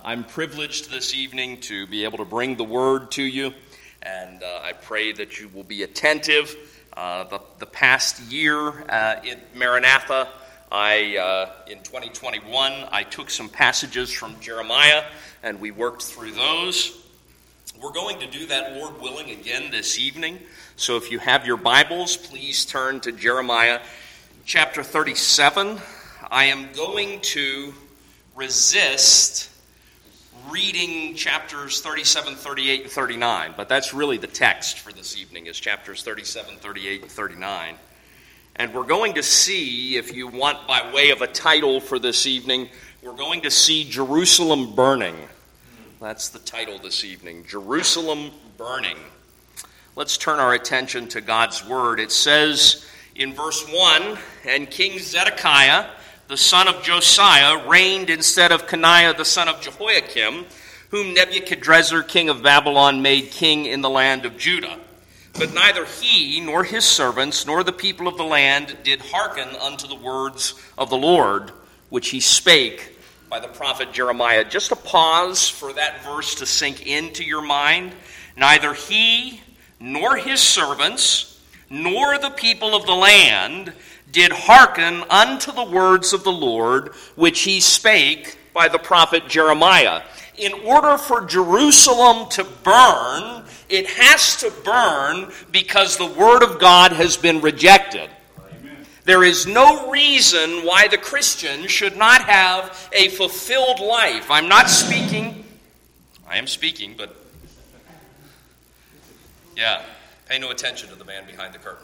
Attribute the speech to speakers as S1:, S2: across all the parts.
S1: I'm privileged this evening to be able to bring the word to you, and I pray that you will be attentive. The past year in Maranatha, in 2021, I took some passages from Jeremiah, and we worked through those. We're going to do that, Lord willing, again this evening. So if you have your Bibles, please turn to Jeremiah chapter 37. I am going to resist reading chapters 37, 38, and 39, but that's really the text for this evening, is chapters 37, 38, and 39. And we're going to see, if you want by way of a title for this evening, we're going to see Jerusalem burning. That's the title this evening, Jerusalem burning. Let's turn our attention to God's word. It says in verse 1, "And King Zedekiah, the son of Josiah, reigned instead of Coniah, the son of Jehoiakim, whom Nebuchadrezzar, king of Babylon, made king in the land of Judah. But neither he, nor his servants, nor the people of the land did hearken unto the words of the Lord, which he spake by the prophet Jeremiah." Just a pause for that verse to sink into your mind. Neither he, nor his servants, nor the people of the land did hearken unto the words of the Lord, which he spake by the prophet Jeremiah. In order for Jerusalem to burn, it has to burn because the word of God has been rejected. Amen. There is no reason why the Christian should not have a fulfilled life. I am speaking, but pay no attention to the man behind the curtain.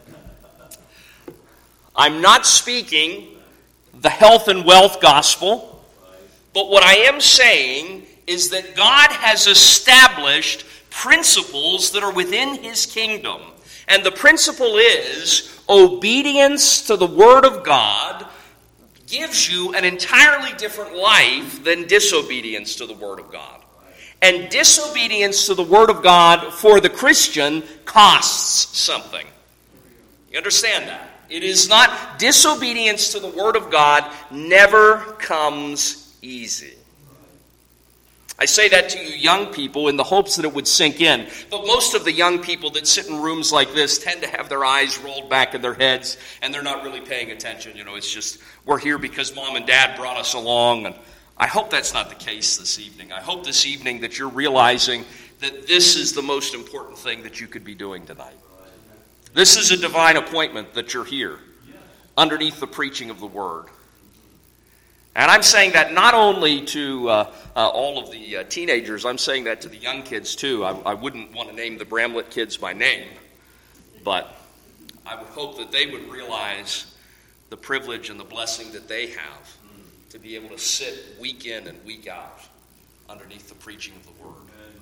S1: I'm not speaking the health and wealth gospel, but what I am saying is that God has established principles that are within his kingdom. And the principle is obedience to the word of God gives you an entirely different life than disobedience to the word of God. And disobedience to the word of God for the Christian costs something. You understand that? It is not, disobedience to the word of God never comes easy. I say that to you young people in the hopes that it would sink in. But most of the young people that sit in rooms like this tend to have their eyes rolled back in their heads, and they're not really paying attention. It's just, we're here because mom and dad brought us along. And I hope that's not the case this evening. I hope this evening that you're realizing that this is the most important thing that you could be doing tonight. This is a divine appointment that you're here underneath the preaching of the word. And I'm saying that not only to all of the teenagers, I'm saying that to the young kids too. I wouldn't want to name the Bramlett kids by name, but I would hope that they would realize the privilege and the blessing that they have to be able to sit week in and week out underneath the preaching of the word.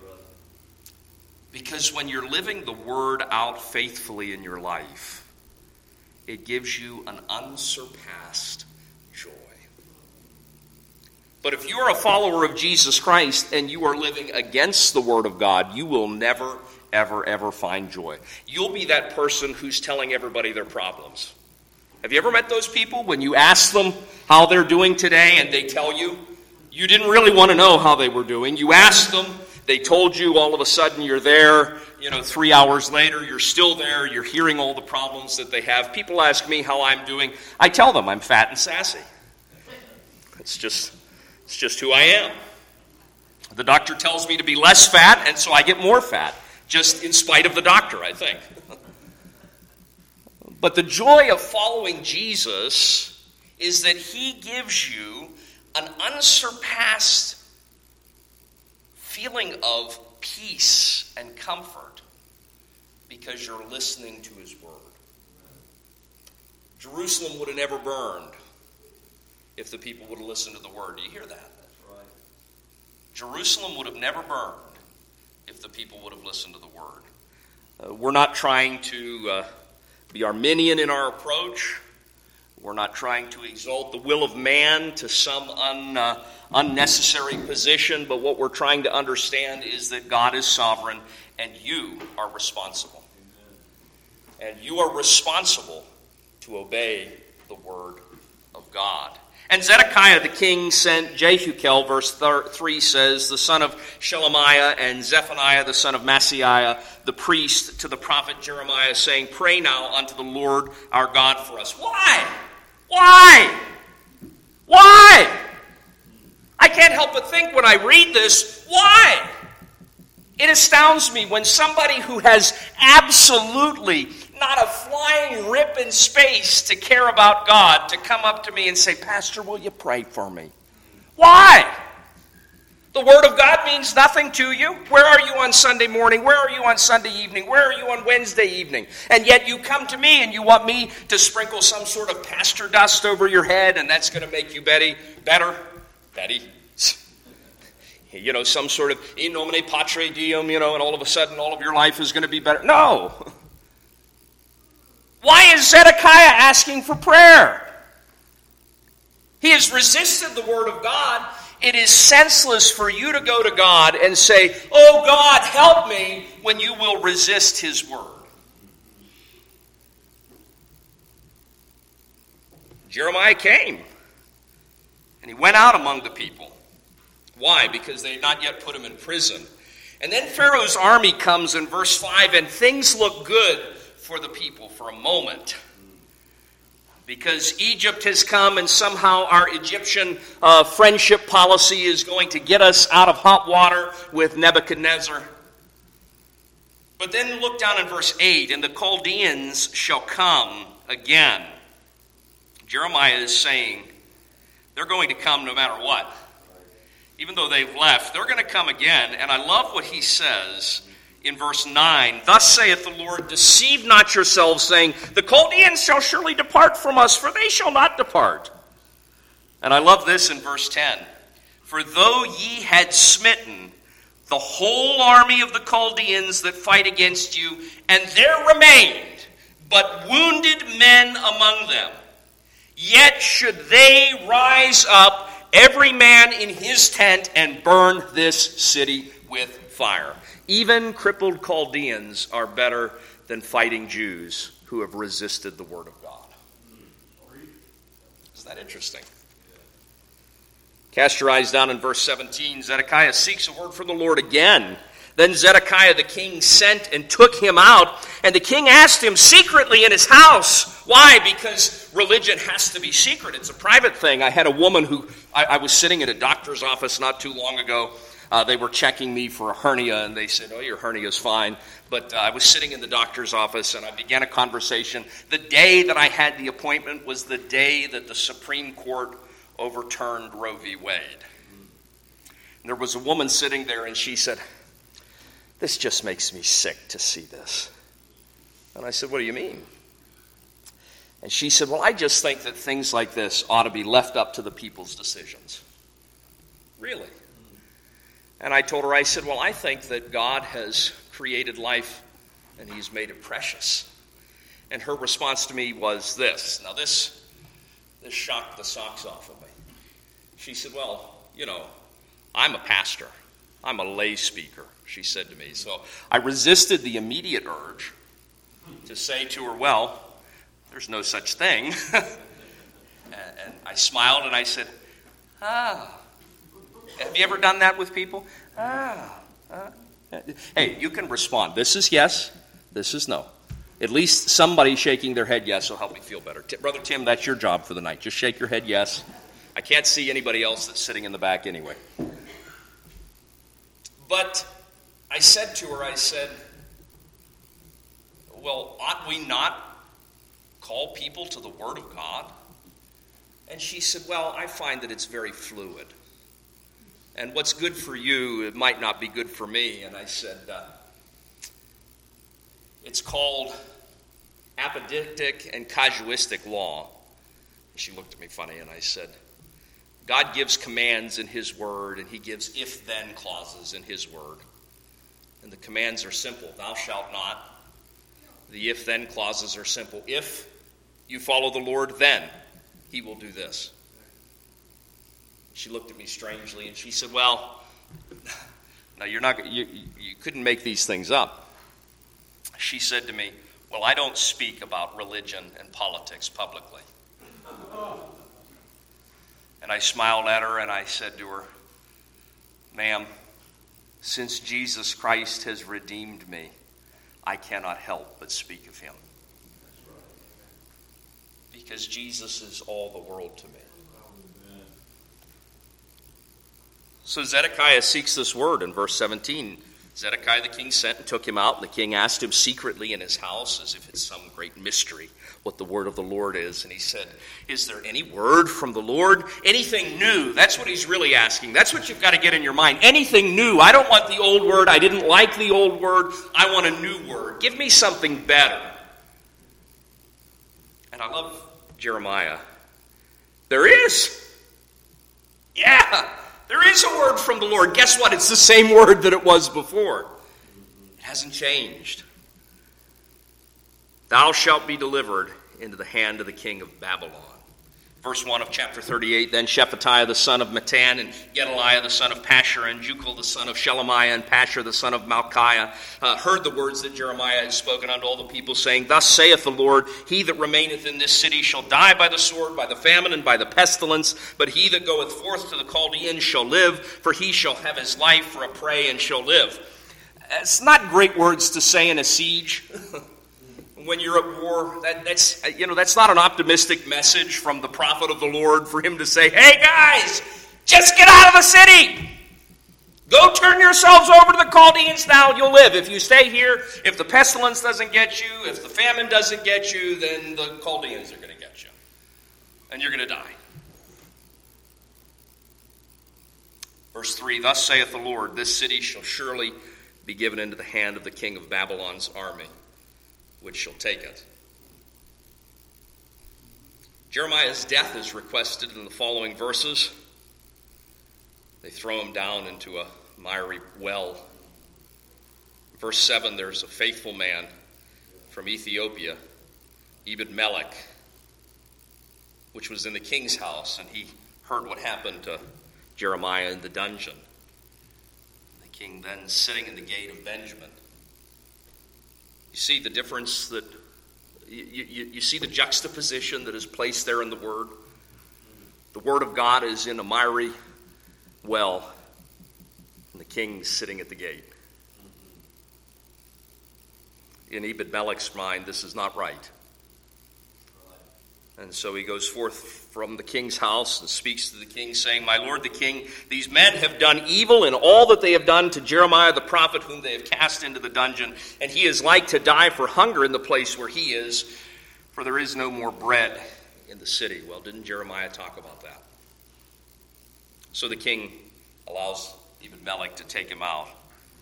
S1: Because when you're living the word out faithfully in your life, it gives you an unsurpassed joy. But if you are a follower of Jesus Christ and you are living against the word of God, you will never, ever, ever find joy. You'll be that person who's telling everybody their problems. Have you ever met those people when you ask them how they're doing today and they tell you? You didn't really want to know how they were doing. You asked them. They told you, all of a sudden you're there, 3 hours later, you're still there, you're hearing all the problems that they have. People ask me how I'm doing. I tell them I'm fat and sassy. It's just who I am. The doctor tells me to be less fat, and so I get more fat, just in spite of the doctor, I think. But the joy of following Jesus is that he gives you an unsurpassed feeling of peace and comfort because you're listening to his word. Jerusalem would have never burned if the people would have listened to the word. Do you hear that? That's right. Jerusalem would have never burned if the people would have listened to the word. We're not trying to be Arminian in our approach. We're not trying to exalt the will of man to some unnecessary position, but what we're trying to understand is that God is sovereign and you are responsible. And you are responsible to obey the word of God. And Zedekiah the king sent Jehukel, verse 3 says, the son of Shelemiah, and Zephaniah the son of Maaseiah, the priest, to the prophet Jeremiah, saying, Pray now unto the Lord our God for us. Why? Why? Why? I can't help but think when I read this, why? It astounds me when somebody who has absolutely not a flying rip in space to care about God to come up to me and say, Pastor, will you pray for me? Why? The Word of God means nothing to you. Where are you on Sunday morning? Where are you on Sunday evening? Where are you on Wednesday evening? And yet you come to me and you want me to sprinkle some sort of pastor dust over your head, and that's going to make you better? Betty? You know, some sort of in nomine patre diem, and all of a sudden all of your life is going to be better. No. Why is Zedekiah asking for prayer? He has resisted the Word of God. It is senseless for you to go to God and say, Oh God, help me, when you will resist His Word. Jeremiah came, and he went out among the people. Why? Because they had not yet put him in prison. And then Pharaoh's army comes in verse 5, and things look good for the people for a moment. Because Egypt has come, and somehow our Egyptian friendship policy is going to get us out of hot water with Nebuchadnezzar. But then look down in verse 8, and the Chaldeans shall come again. Jeremiah is saying they're going to come no matter what. Even though they've left, they're going to come again. And I love what he says in verse 9. Thus saith the Lord, deceive not yourselves, saying, the Chaldeans shall surely depart from us, for they shall not depart. And I love this in verse 10. For though ye had smitten the whole army of the Chaldeans that fight against you, and there remained but wounded men among them, yet should they rise up, every man in his tent, and burn this city with fire. Even crippled Chaldeans are better than fighting Jews who have resisted the Word of God. Isn't that interesting? Cast your eyes down in verse 17. Zedekiah seeks a word from the Lord again. Then Zedekiah the king sent and took him out, and the king asked him secretly in his house. Why? Because religion has to be secret. It's a private thing. I had a woman who, I was sitting at a doctor's office not too long ago. They were checking me for a hernia, and they said, oh, your hernia is fine. But I was sitting in the doctor's office, and I began a conversation. The day that I had the appointment was the day that the Supreme Court overturned Roe v. Wade. And there was a woman sitting there, and she said, this just makes me sick to see this. And I said, what do you mean? And she said, well, I just think that things like this ought to be left up to the people's decisions. Really? And I told her, I said, well, I think that God has created life and He's made it precious. And her response to me was this. Now this shocked the socks off of me. She said, well, I'm a pastor. I'm a lay speaker, she said to me. So I resisted the immediate urge to say to her, well, there's no such thing. And I smiled and I said, have you ever done that with people? Hey, you can respond. This is yes, this is no. At least somebody shaking their head yes will help me feel better. Brother Tim, that's your job for the night. Just shake your head yes. I can't see anybody else that's sitting in the back anyway. But I said to her, well, ought we not call people to the Word of God? And she said, well, I find that it's very fluid. And what's good for you, it might not be good for me. And I said, it's called apodictic and casuistic law. She looked at me funny, and I said, God gives commands in His Word, and He gives if-then clauses in His Word. And the commands are simple. Thou shalt not. The if-then clauses are simple. If you follow the Lord, then He will do this. She looked at me strangely, and she said, well, no, you couldn't make these things up. She said to me, well, I don't speak about religion and politics publicly. And I smiled at her and I said to her, "Ma'am, since Jesus Christ has redeemed me, I cannot help but speak of him. Because Jesus is all the world to me." So Zedekiah seeks this word in verse 17. Zedekiah the king sent and took him out, and the king asked him secretly in his house, as if it's some great mystery, what the word of the Lord is. And he said, "Is there any word from the Lord? Anything new?" That's what he's really asking. That's what you've got to get in your mind. Anything new. I don't want the old word. I didn't like the old word. I want a new word. Give me something better. And I love Jeremiah. There is. Yeah. There is a word from the Lord. Guess what? It's the same word that it was before. It hasn't changed. "Thou shalt be delivered into the hand of the king of Babylon." Verse 1 of chapter 38, "Then Shephatiah the son of Mattan, and Gedaliah the son of Pashur, and Jucal the son of Shelemiah, and Pashur the son of Malchiah heard the words that Jeremiah had spoken unto all the people, saying, Thus saith the Lord, He that remaineth in this city shall die by the sword, by the famine, and by the pestilence. But he that goeth forth to the Chaldeans shall live, for he shall have his life for a prey, and shall live." It's not great words to say in a siege. When you're at war, that's not an optimistic message from the prophet of the Lord for him to say, "Hey guys, just get out of the city. Go turn yourselves over to the Chaldeans now, you'll live. If you stay here, if the pestilence doesn't get you, if the famine doesn't get you, then the Chaldeans are going to get you. And you're going to die." Verse 3, "Thus saith the Lord, This city shall surely be given into the hand of the king of Babylon's army, which shall take it." Jeremiah's death is requested in the following verses. They throw him down into a miry well. Verse 7, there's a faithful man from Ethiopia, Ebed-Melech, which was in the king's house, and he heard what happened to Jeremiah in the dungeon. The king then sitting in the gate of Benjamin. You see the difference that, you see the juxtaposition that is placed there in the Word? The Word of God is in a miry well, and the king's sitting at the gate. In Ebed-Melech's mind, this is not right. And so he goes forth from the king's house and speaks to the king, saying, "My lord the king, these men have done evil in all that they have done to Jeremiah the prophet, whom they have cast into the dungeon, and he is like to die for hunger in the place where he is, for there is no more bread in the city." Well, didn't Jeremiah talk about that? So the king allows Ebed-Melech to take him out.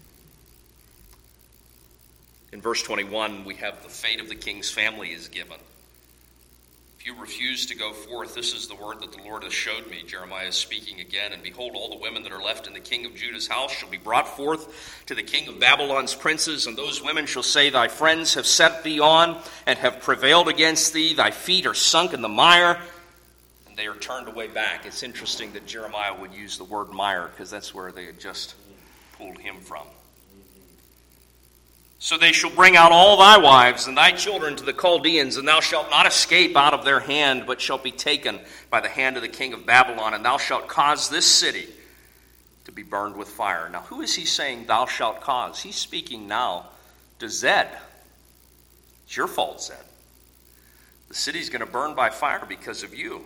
S1: In verse 21, we have the fate of the king's family is given. "If you refuse to go forth, this is the word that the Lord has showed me." Jeremiah is speaking again. "And behold, all the women that are left in the king of Judah's house shall be brought forth to the king of Babylon's princes, and those women shall say, Thy friends have set thee on and have prevailed against thee. Thy feet are sunk in the mire, and they are turned away back." It's interesting that Jeremiah would use the word mire, because that's where they had just pulled him from. "So they shall bring out all thy wives and thy children to the Chaldeans, and thou shalt not escape out of their hand, but shalt be taken by the hand of the king of Babylon, and thou shalt cause this city to be burned with fire." Now, who is he saying thou shalt cause? He's speaking now to Zed. It's your fault, Zed. The city's going to burn by fire because of you.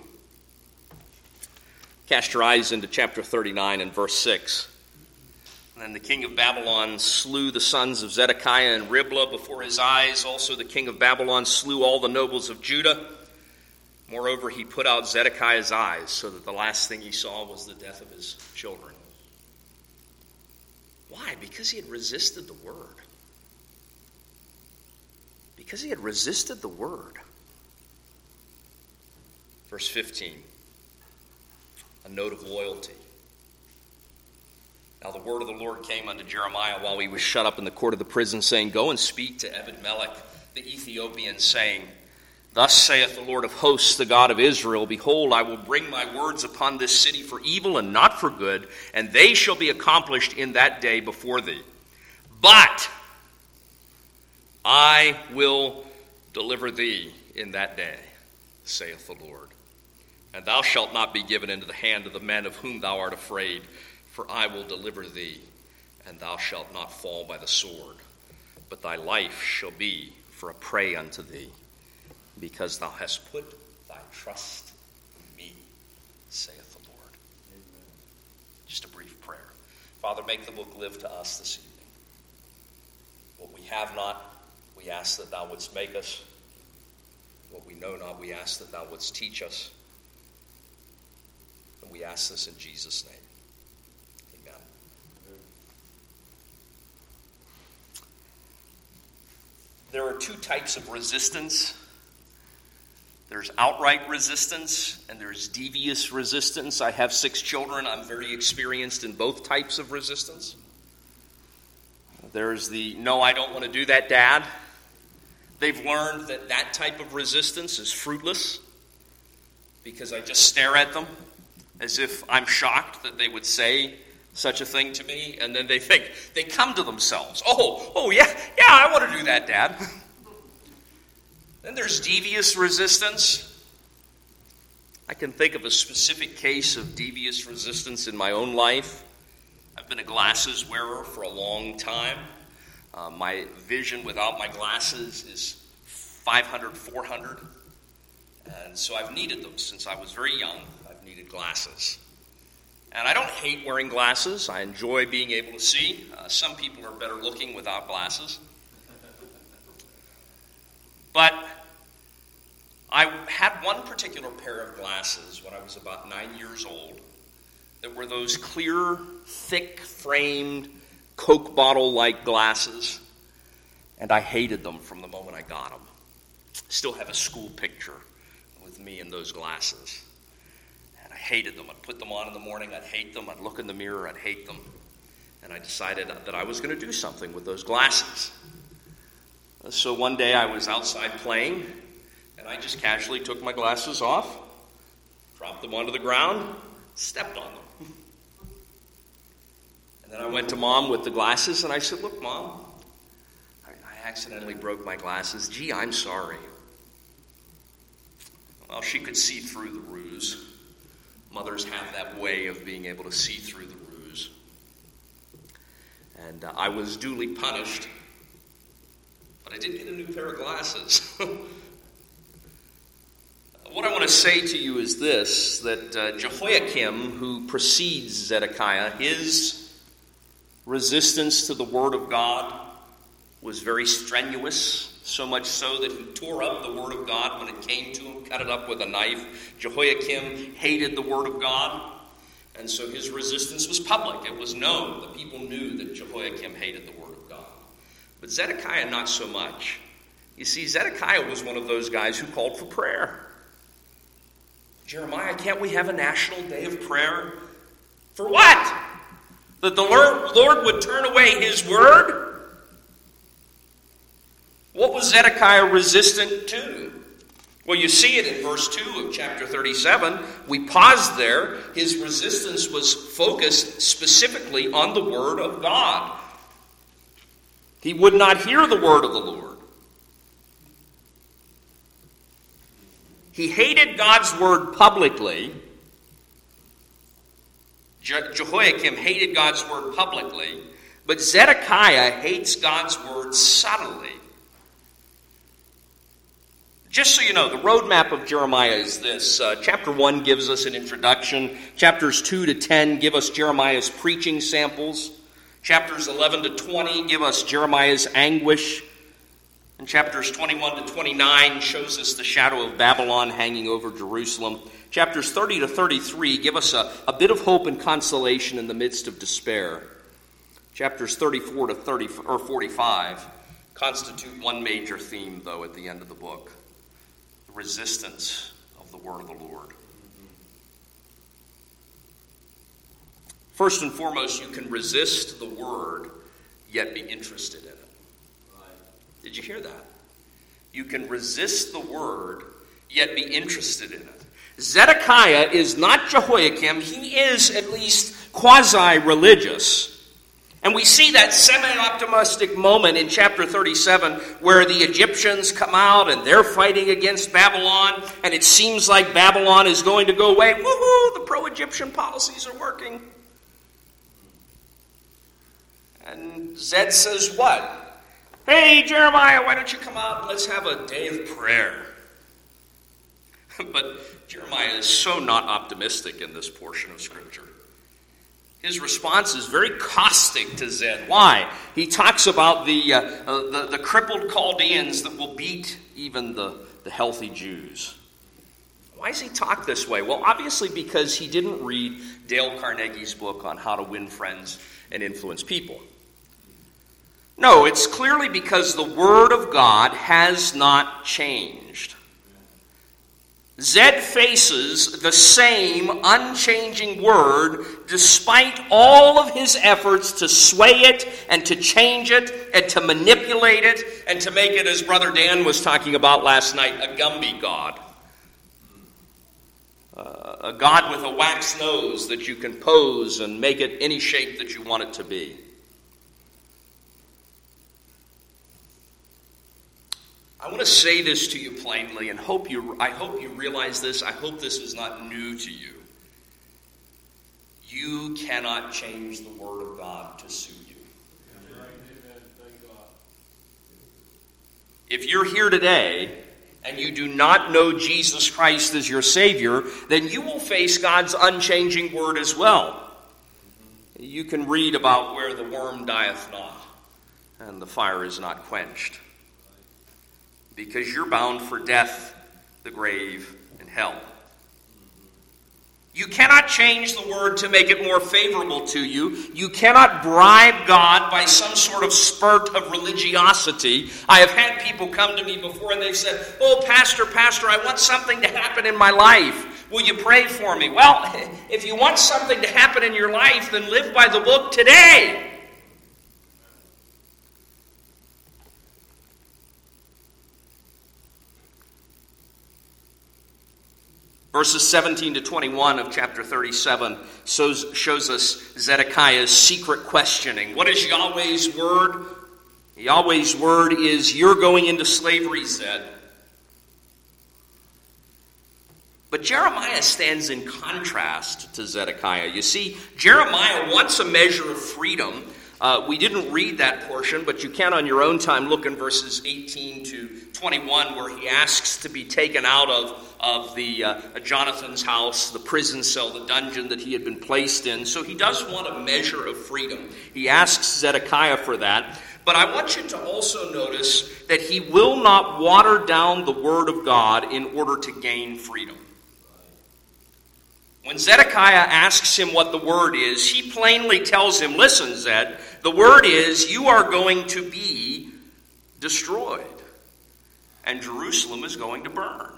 S1: Cast your eyes into chapter 39 and verse 6. "And the king of Babylon slew the sons of Zedekiah and Riblah before his eyes. Also the king of Babylon slew all the nobles of Judah. Moreover, he put out Zedekiah's eyes, so that the last thing he saw was the death of his children." Why? Because he had resisted the word. Because he had resisted the word. Verse 15, a note of loyalty. "Now the word of the Lord came unto Jeremiah while he was shut up in the court of the prison, saying, Go and speak to Ebed-Melech the Ethiopian, saying, Thus saith the Lord of hosts, the God of Israel, Behold, I will bring my words upon this city for evil and not for good, and they shall be accomplished in that day before thee. But I will deliver thee in that day, saith the Lord. And thou shalt not be given into the hand of the men of whom thou art afraid, for I will deliver thee, and thou shalt not fall by the sword. But thy life shall be for a prey unto thee, because thou hast put thy trust in me, saith the Lord. Amen. Just a brief prayer. Father, make the book live to us this evening. What we have not, we ask that thou wouldst make us. What we know not, we ask that thou wouldst teach us. And we ask this in Jesus' name. Amen. There are two types of resistance. There's outright resistance and there's devious resistance. I have 6 children. I'm very experienced in both types of resistance. There's the, no, I don't want to do that, Dad. They've learned that that type of resistance is fruitless because I just stare at them as if I'm shocked that they would say such a thing to me, and then they think, they come to themselves, yeah, I want to do that, Dad. Then there's devious resistance. I can think of a specific case of devious resistance in my own life. I've been a glasses wearer for a long time. My vision without my glasses is 500, 400. And so I've needed them since I was very young. I've needed glasses. And I don't hate wearing glasses. I enjoy being able to see. Some people are better looking without glasses. But I had one particular pair of glasses when I was about 9 years old that were those clear, thick-framed, Coke bottle-like glasses. And I hated them from the moment I got them. Still have a school picture with me in those glasses. And I hated them. I'd put them on in the morning, I'd hate them. I'd look in the mirror, I'd hate them. And I decided that I was going to do something with those glasses. So one day I was outside playing, and I just casually took my glasses off, dropped them onto the ground, stepped on them. And then I went to Mom with the glasses, and I said, "Look, Mom, I accidentally broke my glasses. Gee, I'm sorry." Well, she could see through the ruse. Mothers have that way of being able to see through the ruse. And I was duly punished, but I did get a new pair of glasses. What I want to say to you is this, that Jehoiakim, who precedes Zedekiah, his resistance to the word of God was very strenuous, so much so that he tore up the word of God when it came to him, cut it up with a knife. Jehoiakim hated the word of God, and so his resistance was public. It was known. The people knew that Jehoiakim hated the word of God. But Zedekiah, not so much. You see, Zedekiah was one of those guys who called for prayer. Jeremiah, can't we have a national day of prayer? For what? That the Lord would turn away his word? What was Zedekiah resistant to? Well, you see it in verse 2 of chapter 37. We paused there. His resistance was focused specifically on the word of God. He would not hear the word of the Lord. He hated God's word publicly. Jehoiakim hated God's word publicly, but Zedekiah hates God's word subtly. Just so you know, the roadmap of Jeremiah is this. Chapter 1 gives us an introduction. Chapters 2 to 10 give us Jeremiah's preaching samples. Chapters 11 to 20 give us Jeremiah's anguish. And chapters 21 to 29 shows us the shadow of Babylon hanging over Jerusalem. Chapters 30 to 33 give us a bit of hope and consolation in the midst of despair. Chapters 34 to 45 constitute one major theme, though, at the end of the book. The resistance of the word of the Lord. First and foremost, you can resist the word, yet be interested in it. Did you hear that? You can resist the word, yet be interested in it. Zedekiah is not Jehoiakim. He is at least quasi-religious. And we see that semi-optimistic moment in chapter 37 where the Egyptians come out and they're fighting against Babylon, and it seems like Babylon is going to go away. Woohoo! The pro-Egyptian policies are working. And Zed says what? Hey, Jeremiah, why don't you come out and let's have a day of prayer? But Jeremiah is so not optimistic in this portion of Scripture. His response is very caustic to Zed. Why? He talks about the crippled Chaldeans that will beat even the healthy Jews. Why does he talk this way? Well, obviously because he didn't read Dale Carnegie's book on how to win friends and influence people. No, it's clearly because the Word of God has not changed. Zed faces the same unchanging Word despite all of his efforts to sway it and to change it and to manipulate it and to make it, as Brother Dan was talking about last night, a Gumby God. A God with a wax nose that you can pose and make it any shape that you want it to be. I want to say this to you plainly, and I hope you realize this. I hope this is not new to you. You cannot change the Word of God to suit you. If you're here today and you do not know Jesus Christ as your Savior, then you will face God's unchanging Word as well. You can read about where the worm dieth not and the fire is not quenched. Because you're bound for death, the grave, and hell. You cannot change the Word to make it more favorable to you. You cannot bribe God by some sort of spurt of religiosity. I have had people come to me before and they've said, "Oh, Pastor, I want something to happen in my life. Will you pray for me?" Well, if you want something to happen in your life, then live by the book today. Verses 17 to 21 of chapter 37 shows us Zedekiah's secret questioning. What is Yahweh's word? Yahweh's word is, you're going into slavery, Zed. But Jeremiah stands in contrast to Zedekiah. You see, Jeremiah wants a measure of freedom. We didn't read that portion, but you can on your own time look in verses 18 to 21 where he asks to be taken out of the Jonathan's house, the prison cell, the dungeon that he had been placed in. So he does want a measure of freedom. He asks Zedekiah for that. But I want you to also notice that he will not water down the word of God in order to gain freedom. When Zedekiah asks him what the word is, he plainly tells him, "Listen, Zed, the word is you are going to be destroyed, and Jerusalem is going to burn."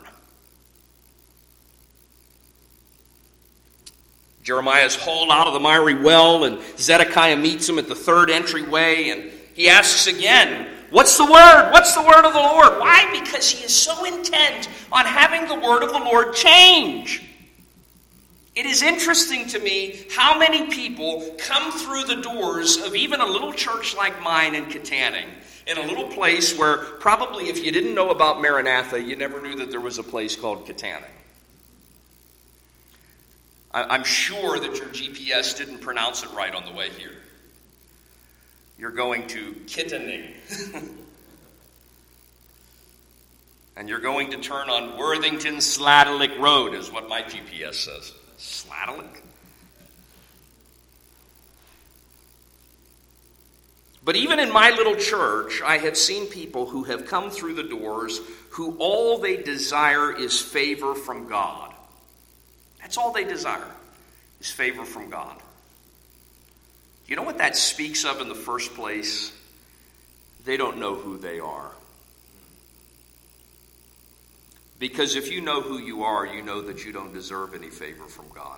S1: Jeremiah is hauled out of the miry well, and Zedekiah meets him at the third entryway, and he asks again, "What's the word? What's the word of the Lord?" Why? Because he is so intent on having the word of the Lord change. It is interesting to me how many people come through the doors of even a little church like mine in Katanning, in a little place where probably if you didn't know about Maranatha, you never knew that there was a place called Katanning. I'm sure that your GPS didn't pronounce it right on the way here. You're going to Kittanning. And you're going to turn on Worthington Sladalik Road, is what my GPS says. Sladalik? But even in my little church, I have seen people who have come through the doors who all they desire is favor from God. That's all they desire, is favor from God. You know what that speaks of in the first place? They don't know who they are. Because if you know who you are, you know that you don't deserve any favor from God.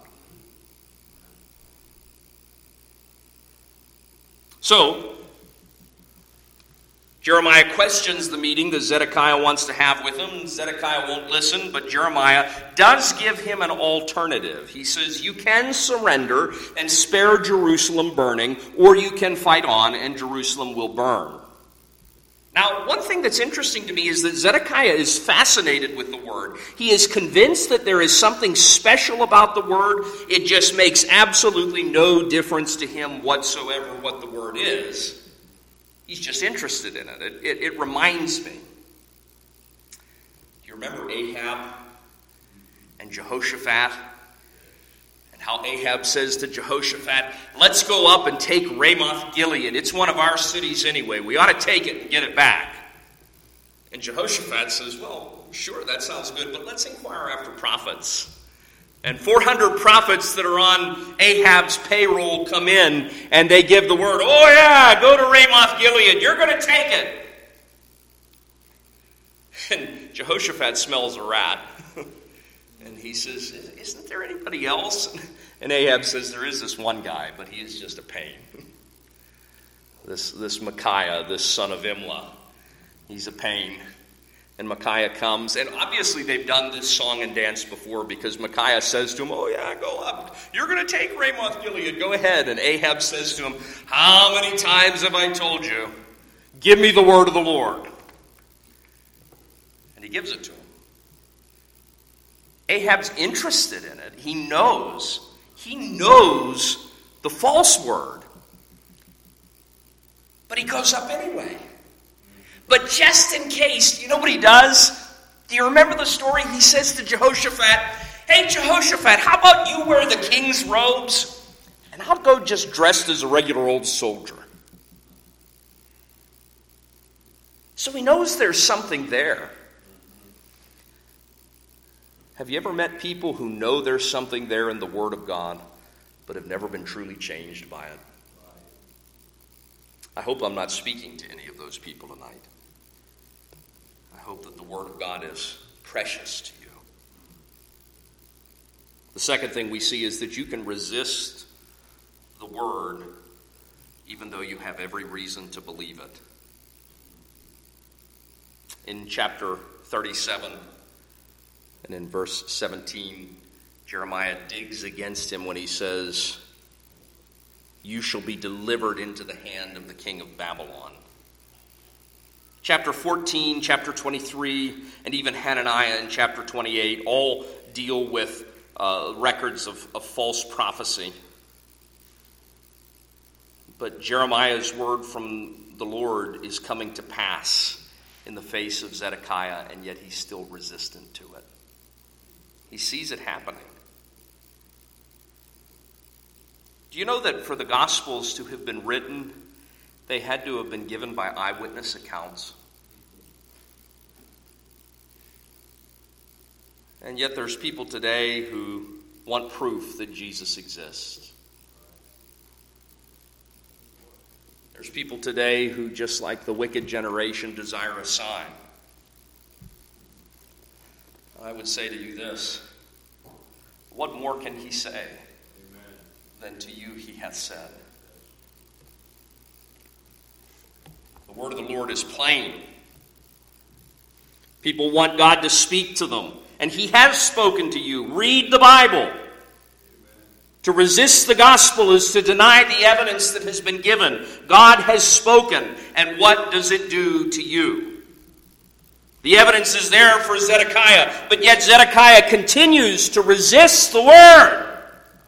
S1: So, Jeremiah questions the meeting that Zedekiah wants to have with him. Zedekiah won't listen, but Jeremiah does give him an alternative. He says, you can surrender and spare Jerusalem burning, or you can fight on and Jerusalem will burn. Now, one thing that's interesting to me is that Zedekiah is fascinated with the word. He is convinced that there is something special about the word. It just makes absolutely no difference to him whatsoever what the word is. He's just interested in it. It reminds me. Do you remember Ahab and Jehoshaphat? And how Ahab says to Jehoshaphat, let's go up and take Ramoth Gilead. It's one of our cities anyway. We ought to take it and get it back. And Jehoshaphat says, well, sure, that sounds good, but let's inquire after prophets. And 400 prophets that are on Ahab's payroll come in, and they give the word, oh yeah, go to Ramoth Gilead, you're going to take it. And Jehoshaphat smells a rat. And he says, isn't there anybody else? And Ahab says, there is this one guy, but he is just a pain. This Micaiah, this son of Imlah, he's a pain. And Micaiah comes, and obviously they've done this song and dance before, because Micaiah says to him, oh yeah, go up. You're going to take Ramoth Gilead, go ahead. And Ahab says to him, how many times have I told you? Give me the word of the Lord. And he gives it to him. Ahab's interested in it. He knows the false word. But he goes up anyway. But just in case, you know what he does? Do you remember the story? He says to Jehoshaphat, hey Jehoshaphat, how about you wear the king's robes? And I'll go just dressed as a regular old soldier. So he knows there's something there. Have you ever met people who know there's something there in the Word of God, but have never been truly changed by it? I hope I'm not speaking to any of those people tonight. I hope that the Word of God is precious to you. The second thing we see is that you can resist the Word even though you have every reason to believe it. In chapter 37, and in verse 17, Jeremiah digs against him when he says, you shall be delivered into the hand of the king of Babylon. Chapter 14, chapter 23, and even Hananiah in chapter 28 all deal with records of false prophecy. But Jeremiah's word from the Lord is coming to pass in the face of Zedekiah, and yet he's still resistant to it. He sees it happening. Do you know that for the Gospels to have been written, they had to have been given by eyewitness accounts? And yet there's people today who want proof that Jesus exists. There's people today who, just like the wicked generation, desire a sign. I would say to you this: what more can he say than to you he hath said? The word of the Lord is plain. People want God to speak to them, and he has spoken to you. Read the Bible. To resist the gospel is to deny the evidence that has been given. God has spoken, and what does it do to you? The evidence is there for Zedekiah, but yet Zedekiah continues to resist the word.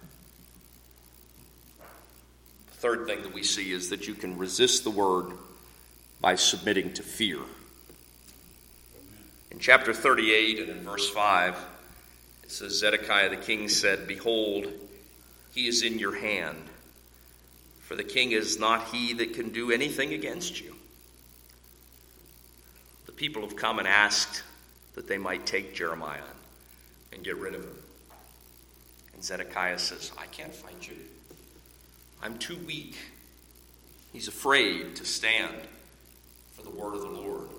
S1: The third thing that we see is that you can resist the word by submitting to fear. In chapter 38 and in verse 5, it says, Zedekiah the king said, behold, he is in your hand, for the king is not he that can do anything against you. The people have come and asked that they might take Jeremiah and get rid of him. And Zedekiah says, I can't fight you. I'm too weak. He's afraid to stand for the word of the Lord.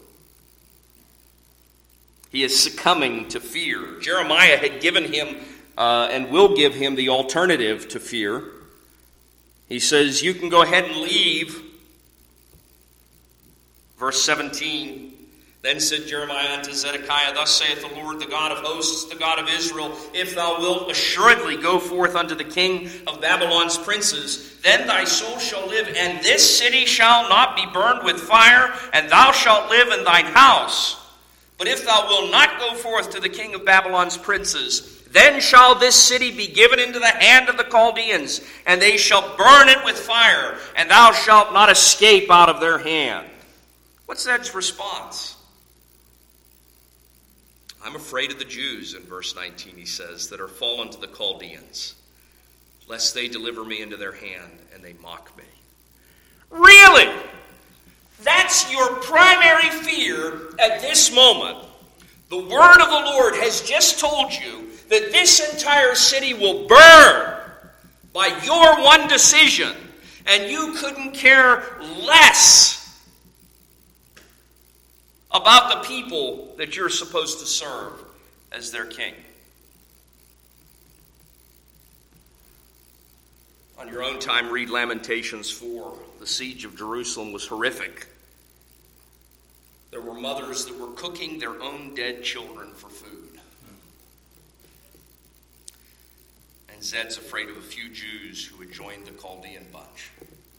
S1: He is succumbing to fear. Jeremiah had given him and will give him the alternative to fear. He says, you can go ahead and leave, Verse 17, then said Jeremiah unto Zedekiah, thus saith the Lord, the God of hosts, the God of Israel, if thou wilt assuredly go forth unto the king of Babylon's princes, then thy soul shall live, and this city shall not be burned with fire, and thou shalt live in thine house. But if thou wilt not go forth to the king of Babylon's princes, then shall this city be given into the hand of the Chaldeans, and they shall burn it with fire, and thou shalt not escape out of their hand. What's Zed's response? I'm afraid of the Jews, in verse 19 he says, that are fallen to the Chaldeans, lest they deliver me into their hand and they mock me. Really? That's your primary fear at this moment. The word of the Lord has just told you that this entire city will burn by your one decision, and you couldn't care less about the people that you're supposed to serve as their king. On your own time, read Lamentations 4. The siege of Jerusalem was horrific. There were mothers that were cooking their own dead children for food. And Zed's afraid of a few Jews who had joined the Chaldean bunch.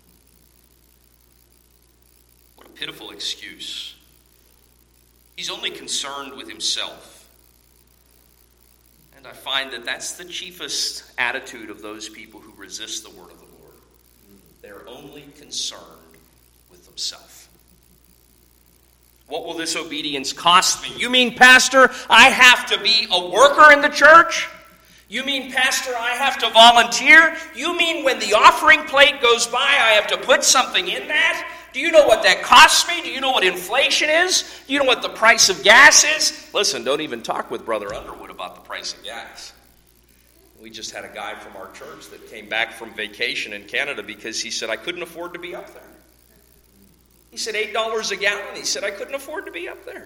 S1: What a pitiful excuse. He's only concerned with himself. And I find that that's the chiefest attitude of those people who resist the word of the Lord. They're only concerned with themselves. What will this obedience cost me? You mean, Pastor, I have to be a worker in the church? You mean, Pastor, I have to volunteer? You mean when the offering plate goes by, I have to put something in that? Do you know what that costs me? Do you know what inflation is? Do you know what the price of gas is? Listen, don't even talk with Brother Underwood about the price of gas. We just had a guy from our church that came back from vacation in Canada because he said, I couldn't afford to be up there. He said $8 a gallon. He said, I couldn't afford to be up there.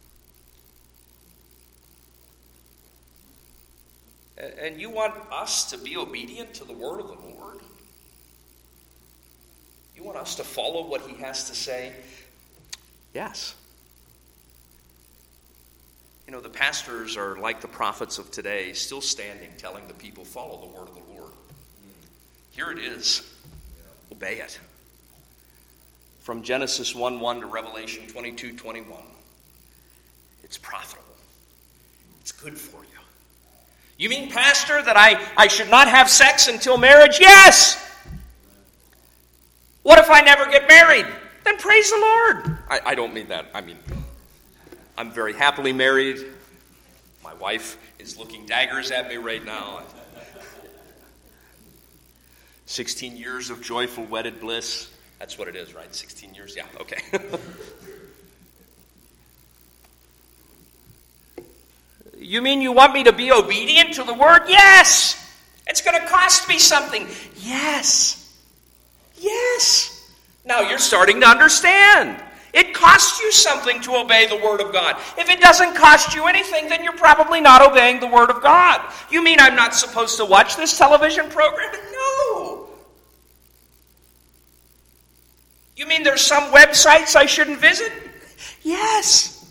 S1: And you want us to be obedient to the word of the Lord? You want us to follow what he has to say? Yes. You know, the pastors are like the prophets of today, still standing, telling the people, follow the word of the Lord. Here it is. Obey it. From Genesis 1:1 to Revelation 22:21. It's profitable. It's good for you. You mean, Pastor, that I should not have sex until marriage? Yes! What if I never get married? Then praise the Lord. I don't mean that. I mean, I'm very happily married. My wife is looking daggers at me right now. 16 years of joyful wedded bliss. That's what it is, right? 16 years? Yeah, okay. You mean you want me to be obedient to the word? Yes! It's going to cost me something. Yes. Yes. Now you're starting to understand. It costs you something to obey the word of God. If it doesn't cost you anything, then you're probably not obeying the word of God. You mean I'm not supposed to watch this television program? No. You mean there's some websites I shouldn't visit? Yes.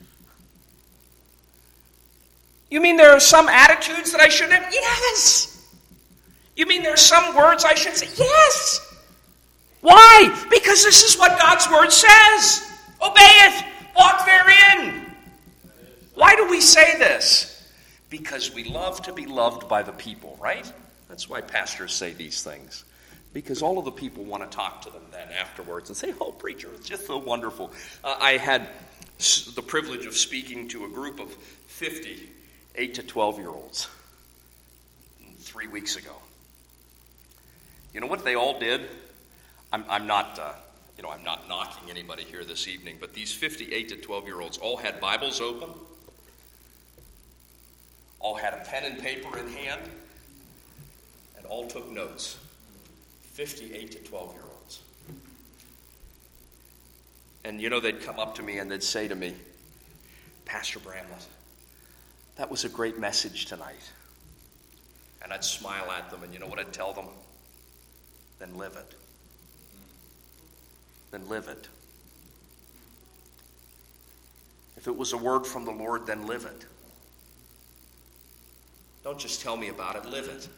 S1: You mean there are some attitudes that I shouldn't have? Yes. You mean there's some words I should say? Yes. Why? Because this is what God's word says. Obey it. Walk therein. Why do we say this? Because we love to be loved by the people, right? That's why pastors say these things. Because all of the people want to talk to them then afterwards and say, oh, preacher, it's just so wonderful. I had the privilege of speaking to a group of 50 8 to 12-year-olds 3 weeks ago. You know what they all did? I'm not knocking anybody here this evening, but these 50 8 to 12-year-olds all had Bibles open, all had a pen and paper in hand, and all took notes. 50 8 to 12-year-olds. And they'd come up to me and they'd say to me, Pastor Bramlett, that was a great message tonight. And I'd smile at them, and you know what I'd tell them? Then live it. Then live it. If it was a word from the Lord, then live it. Don't just tell me about it, live it.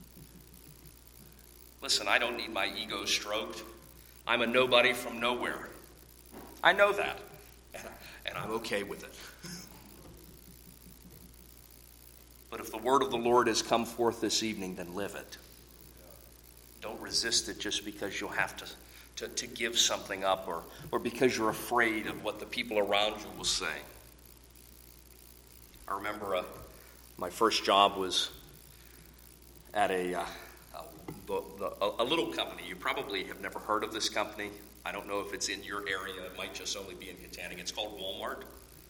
S1: Listen, I don't need my ego stroked. I'm a nobody from nowhere. I know that, and I'm okay with it. But if the word of the Lord has come forth this evening, then live it. Don't resist it just because you'll have to give something up or because you're afraid of what the people around you will say. I remember my first job was at a little company. You probably have never heard of this company. I don't know if it's in your area. It might just only be in Katanning. It's called Walmart.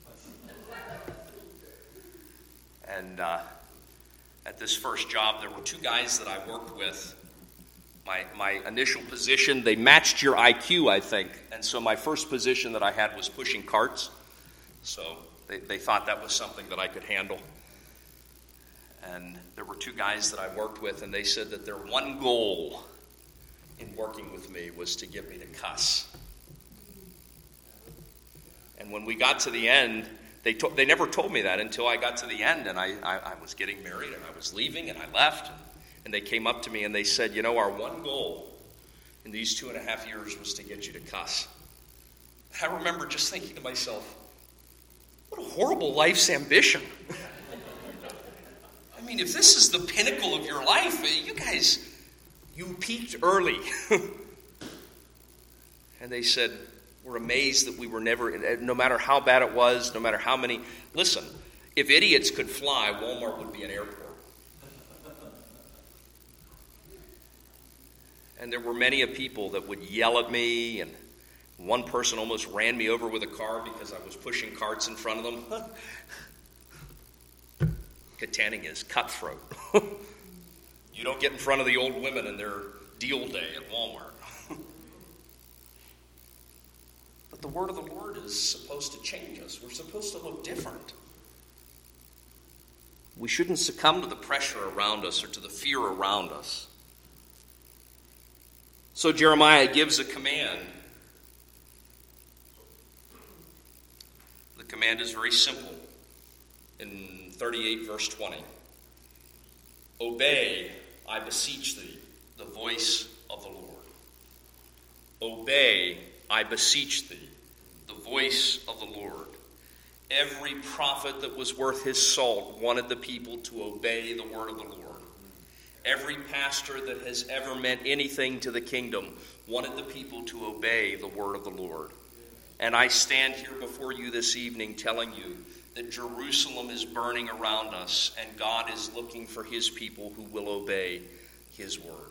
S1: And at this first job, there were two guys that I worked with. My initial position, they matched your IQ, I think. And so my first position that I had was pushing carts. So they thought that was something that I could handle. And there were two guys that I worked with, and they said that their one goal in working with me was to get me to cuss. And when we got to the end, they never told me that until I got to the end, and I was getting married, and I was leaving, and I left. And they came up to me, and they said, you know, our one goal in these 2.5 years was to get you to cuss. I remember just thinking to myself, what a horrible life's ambition. I mean, if this is the pinnacle of your life, you peaked early. And they said, we're amazed that we were never, no matter how bad it was, no matter how many, listen, if idiots could fly, Walmart would be an airport. And there were many people that would yell at me, and one person almost ran me over with a car because I was pushing carts in front of them. Katanning is cutthroat. You don't get in front of the old women in their deal day at Walmart. But the word of the Lord is supposed to change us. We're supposed to look different. We shouldn't succumb to the pressure around us or to the fear around us. So Jeremiah gives a command. The command is very simple. In 38 verse 20. Obey, I beseech thee, the voice of the Lord. Obey, I beseech thee, the voice of the Lord. Every prophet that was worth his salt wanted the people to obey the word of the Lord. Every pastor that has ever meant anything to the kingdom wanted the people to obey the word of the Lord. And I stand here before you this evening telling you that Jerusalem is burning around us, and God is looking for his people who will obey his word.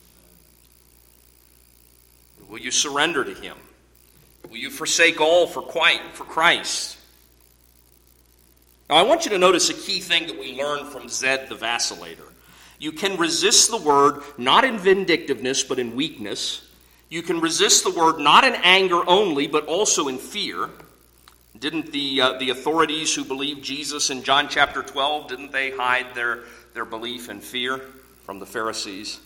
S1: Will you surrender to him? Will you forsake all for Christ? Now, I want you to notice a key thing that we learned from Zed the vacillator. You can resist the word not in vindictiveness, but in weakness. You can resist the word not in anger only, but also in fear. Didn't the authorities who believed Jesus in John chapter 12, didn't they hide their belief in fear from the Pharisees?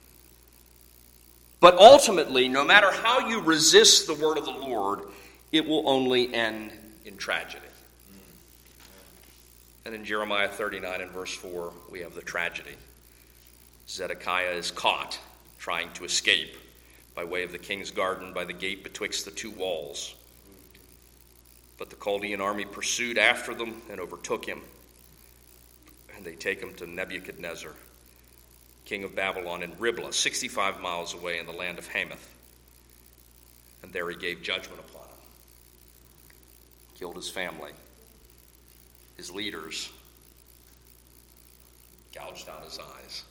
S1: But ultimately, no matter how you resist the word of the Lord, it will only end in tragedy. And in Jeremiah 39 and verse 4, we have the tragedy. Zedekiah is caught trying to escape by way of the king's garden by the gate betwixt the two walls. But the Chaldean army pursued after them and overtook him. And they take him to Nebuchadnezzar, king of Babylon, in Riblah, 65 miles away in the land of Hamath. And there he gave judgment upon him. Killed his family, his leaders, gouged out his eyes.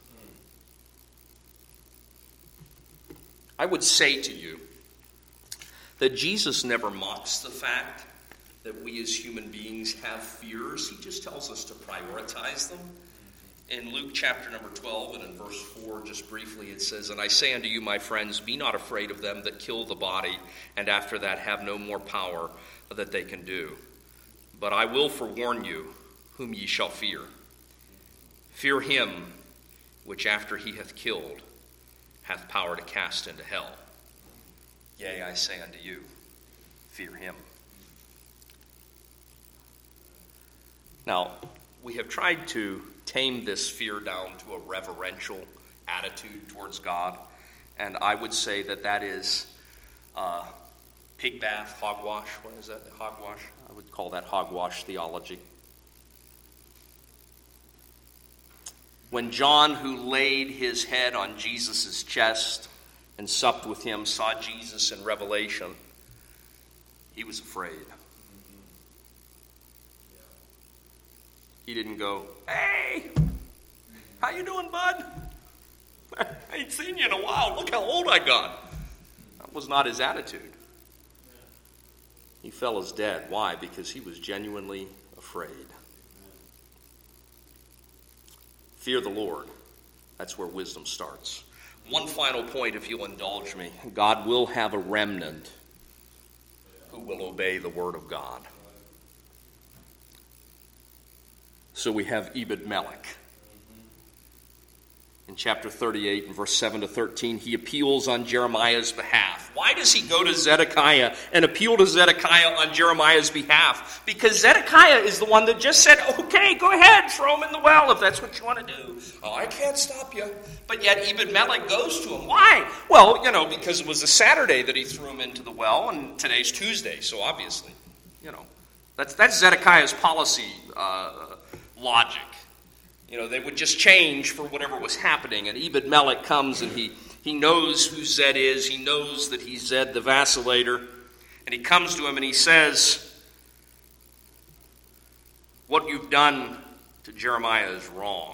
S1: I would say to you that Jesus never mocks the fact that we as human beings have fears. He just tells us to prioritize them. In Luke chapter number 12 and in verse 4, just briefly, it says, "And I say unto you, my friends, be not afraid of them that kill the body, and after that have no more power that they can do. But I will forewarn you whom ye shall fear. Fear him which after he hath killed hath power to cast into hell. Yea, I say unto you, fear him." Now, we have tried to tame this fear down to a reverential attitude towards God, and I would say that is pig bath, hogwash. What is that? Hogwash? I would call that hogwash theology. When John, who laid his head on Jesus' chest and supped with him, saw Jesus in Revelation, he was afraid. He didn't go, "Hey, how you doing, bud? I ain't seen you in a while. Look how old I got." That was not his attitude. He fell as dead. Why? Because he was genuinely afraid. Fear the Lord. That's where wisdom starts. One final point, if you'll indulge me. God will have a remnant who will obey the word of God. So we have Ebed-Melech. In chapter 38, and verse 7 to 13, he appeals on Jeremiah's behalf. Why does he go to Zedekiah and appeal to Zedekiah on Jeremiah's behalf? Because Zedekiah is the one that just said, "Okay, go ahead, throw him in the well if that's what you want to do. Oh, I can't stop you." But yet Ebed-Melech goes to him. Why? Well, because it was a Saturday that he threw him into the well, and today's Tuesday, so obviously, that's Zedekiah's policy logic. They would just change for whatever was happening. And Ebed-Melech comes and he knows who Zed is. He knows that he's Zed the vacillator. And he comes to him and he says, "What you've done to Jeremiah is wrong."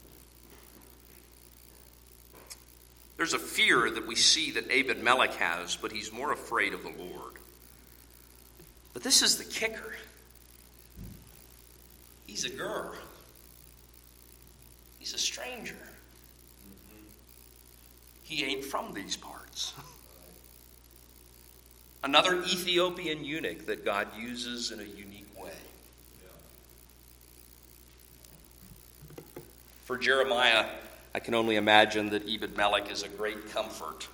S1: There's a fear that we see that Ebed-Melech has, but he's more afraid of the Lord. But this is the kicker. He's a ger. He's a stranger. He ain't from these parts. Another Ethiopian eunuch that God uses in a unique way. For Jeremiah, I can only imagine that Ebed-Melech is a great comfort.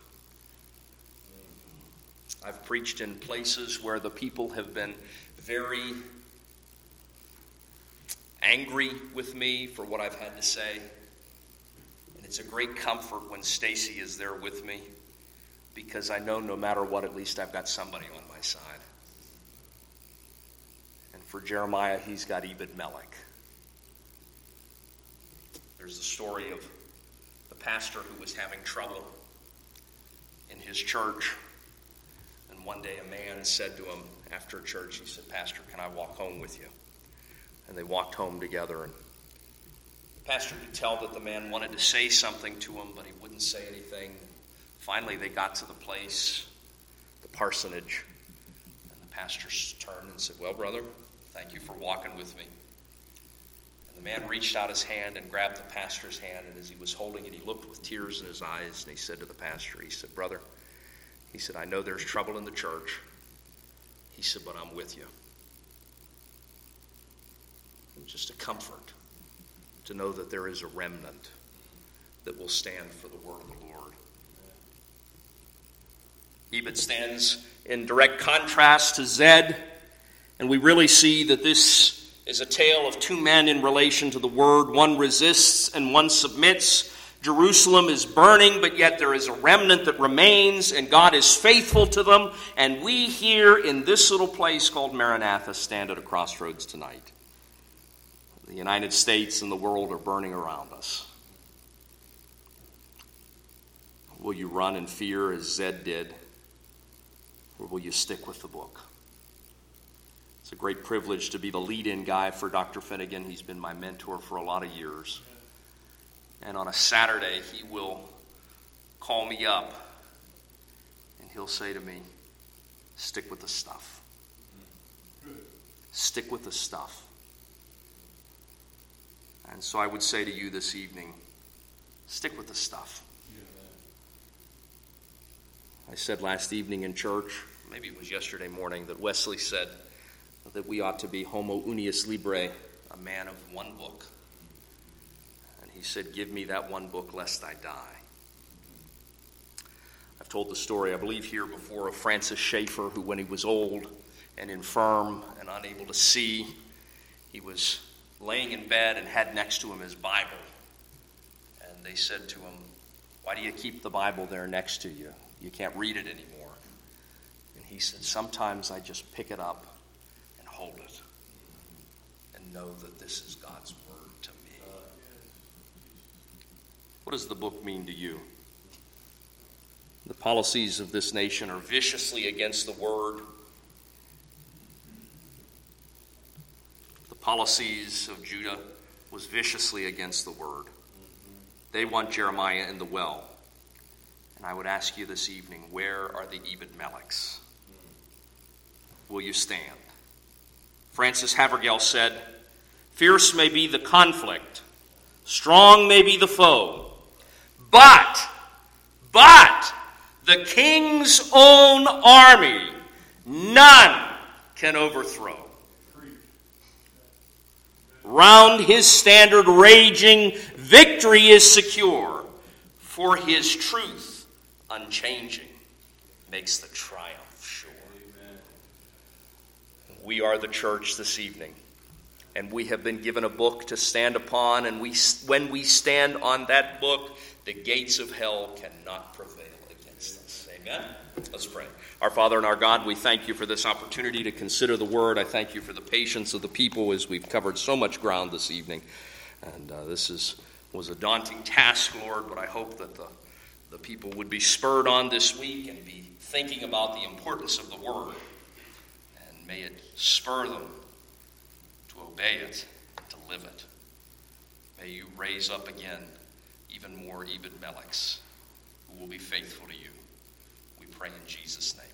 S1: I've preached in places where the people have been very angry with me for what I've had to say. And it's a great comfort when Stacy is there with me, because I know no matter what, at least I've got somebody on my side. And for Jeremiah, he's got Ebed-Melech. There's the story of the pastor who was having trouble in his church. And one day a man said to him after church, he said, "Pastor, can I walk home with you?" And they walked home together, and the pastor could tell that the man wanted to say something to him, but he wouldn't say anything. Finally, they got to the place, the parsonage, and the pastor turned and said, "Well, brother, thank you for walking with me." And the man reached out his hand and grabbed the pastor's hand, and as he was holding it, he looked with tears in his eyes, and he said to the pastor, he said, "Brother," he said, "I know there's trouble in the church." He said, "But I'm with you." It was just a comfort to know that there is a remnant that will stand for the word of the Lord. Ebed stands in direct contrast to Zed, and we really see that this is a tale of two men in relation to the word. One resists and one submits. Jerusalem is burning, but yet there is a remnant that remains, and God is faithful to them. And we here in this little place called Maranatha stand at a crossroads tonight. The United States and the world are burning around us. Will you run in fear as Zed did, or will you stick with the book? It's a great privilege to be the lead-in guy for Dr. Finnegan. He's been my mentor for a lot of years. And on a Saturday, he will call me up, and he'll say to me, "Stick with the stuff. Stick with the stuff." And so I would say to you this evening, stick with the stuff. I said last evening in church, maybe it was yesterday morning, that Wesley said that we ought to be homo unius libre, a man of one book. And he said, "Give me that one book lest I die." I've told the story, I believe, here before, of Francis Schaeffer, who when he was old and infirm and unable to see, he was laying in bed and had next to him his Bible. And they said to him, "Why do you keep the Bible there next to you? You can't read it anymore." And he said, "Sometimes I just pick it up and hold it and know that this is God's word to me." What does the book mean to you? The policies of this nation are viciously against the word. The policies of Judah was viciously against the word. They want Jeremiah in the well. And I would ask you this evening, where are the Ebed-Melechs? Will you stand? Francis Havergal said, "Fierce may be the conflict, strong may be the foe, but the king's own army none can overthrow. Round his standard raging, victory is secure, for his truth unchanging makes the triumph sure." We are the church this evening, and we have been given a book to stand upon, and when we stand on that book, the gates of hell cannot prevail against us. Amen? Let's pray. Our Father and our God, we thank you for this opportunity to consider the word. I thank you for the patience of the people as we've covered so much ground this evening. And this was a daunting task, Lord, but I hope that the people would be spurred on this week and be thinking about the importance of the word. And may it spur them to obey it, to live it. May you raise up again even more Ebed-Melechs who will be faithful to you. We pray in Jesus' name.